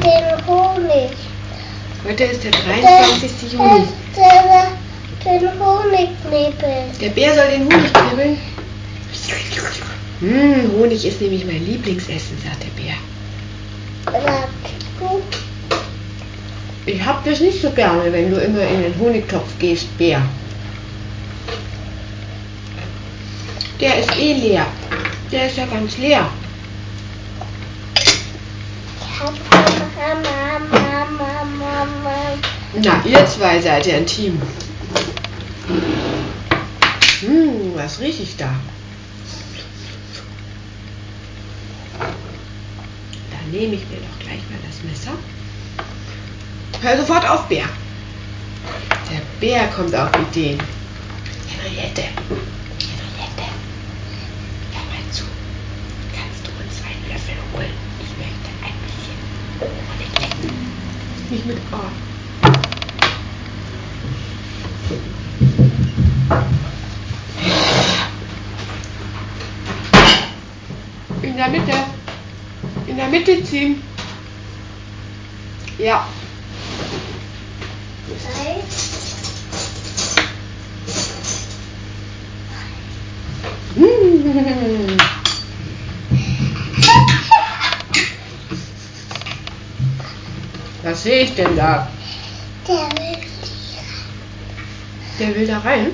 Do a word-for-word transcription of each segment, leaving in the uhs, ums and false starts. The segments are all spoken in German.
den Honig. Heute ist der dreiundzwanzigste Juni. Der, der, den Honig knibbeln. Der Bär soll den Honig knibbeln? Hm, Honig ist nämlich mein Lieblingsessen, sagt der Bär. Sagst du? Ich hab das nicht so gerne, wenn du immer in den Honigtopf gehst, Bär. Der ist eh leer. Der ist ja ganz leer. Na, ihr zwei seid ja ein Team. Hm, was riech ich da? Dann nehme ich mir doch gleich mal das Messer. Hör sofort auf, Bär. Der Bär kommt auf Ideen. Henriette, Henriette, hör mal zu. Kannst du uns einen Löffel holen? Ich möchte ein bisschen Honig lecken. Nicht mit A. In der Mitte. In der Mitte ziehen. Ja. Mmh. Was sehe ich denn da? Der will Der will da rein?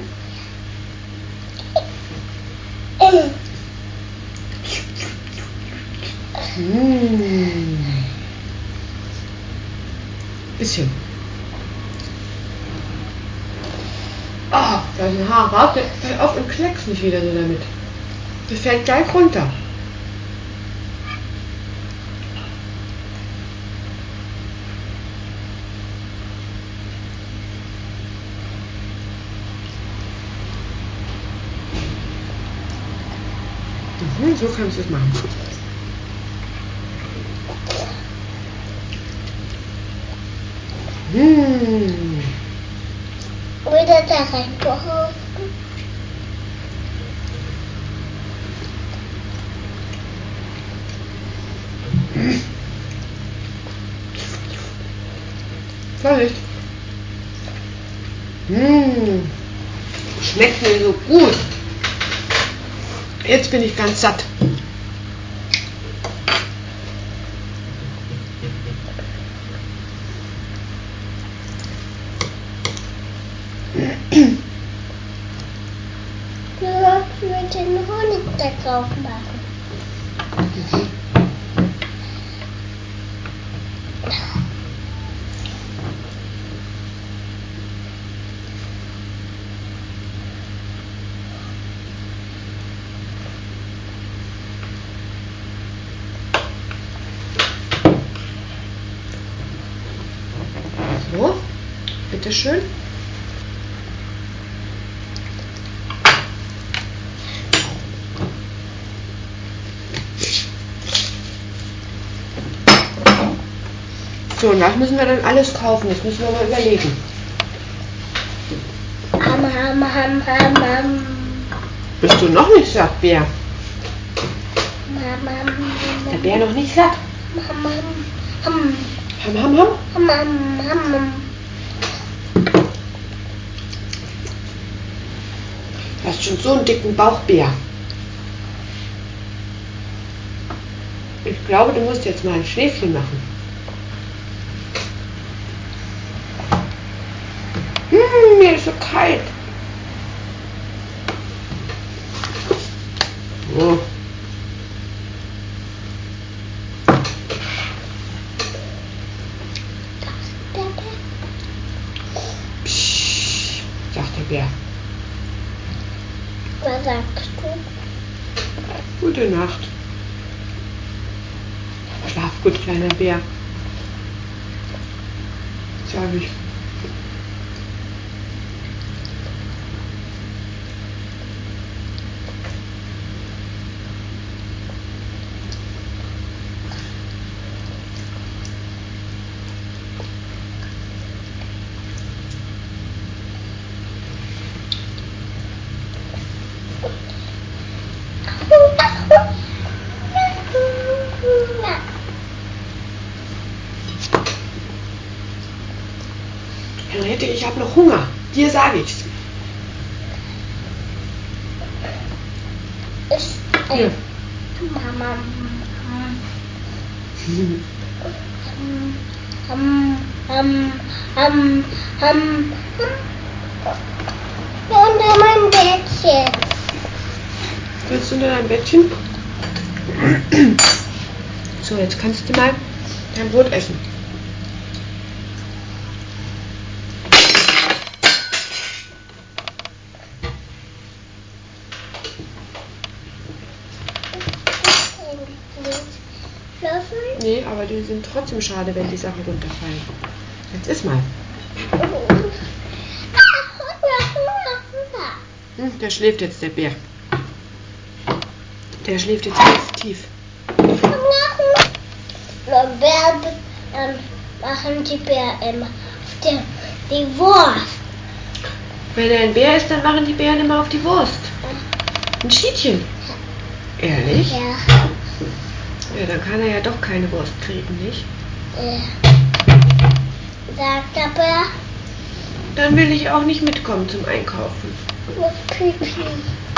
Mmh. Bisschen. Ah, da ist ein Haar. Warte, fällt auf und knackst nicht wieder so damit. Das fällt gleich runter. Mhm, so kannst du es machen. Mmh. wieder da reingehauen. Vorsicht. Mmh. Schmeckt mir so gut. Jetzt bin ich ganz satt. Du sollst mir den Honig da drauf machen. Mhm. So, bitteschön. So, und was müssen wir dann alles kaufen? Das müssen wir mal überlegen. Ham, ham, ham, ham, ham. Bist du noch nicht satt, Bär? Ham, ham, ham, Der Bär noch nicht satt? ham, ham, ham. Ham, ham, ham. Ham, ham, ham, ham. Du hast schon so einen dicken Bauch, Bär. Ich glaube, du musst jetzt mal ein Schläfchen machen. Hm, mir ist so kalt. Oh. Psst, sagt der Bär. Was sagst du? Gute Nacht. Schlaf gut, kleiner Bär. Sag ich. Henriette, ich habe noch Hunger. Dir sage ich's. Ist ein Hier. Mama. Hum, hum, hum, hum, unter meinem Bettchen. Willst du unter dein Bettchen? So, jetzt kannst du mal dein Brot essen. Löffel? Nee, aber die sind trotzdem schade, wenn die Sachen runterfallen. Jetzt iss mal. Hm, der schläft jetzt, der Bär. Der schläft jetzt ganz tief. Dann machen die Bär immer auf die, die Wurst. Wenn er ein Bär ist, dann machen die Bären immer auf die Wurst. Ein Schiedchen. Ehrlich? Ja. Ja, dann kann er ja doch keine Wurst kriegen, nicht? Ja. Sagt der Bär. Dann will ich auch nicht mitkommen zum Einkaufen. Mit Pipi.